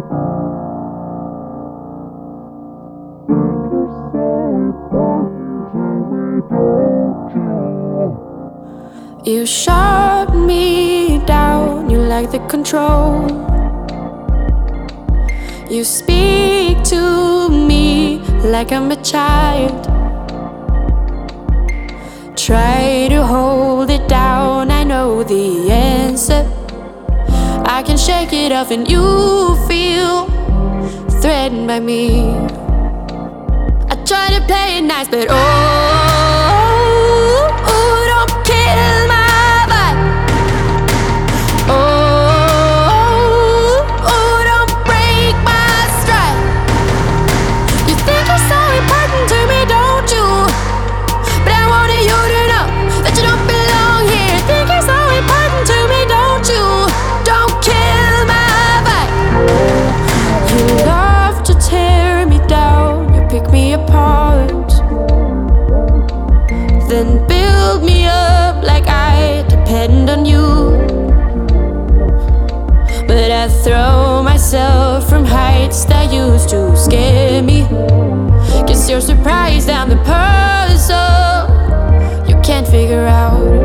You shut me down, you like the control. You speak to me like I'm a child. Try to hold it down, I know the answer. I can shake it off and you feel threatened by me. I try to play it nice, but don't kill my vibe. Don't break my stride. You think you're so important to me, don't you? But I wanted you to know that you don't belong here. Think you're so important to me, don't you? Don't kill my vibe. You love to tear me down, you pick me apart, then build me up like I depend on you. But I throw myself from heights that used to scare me. Guess you're surprised I'm the puzzle you can't figure out.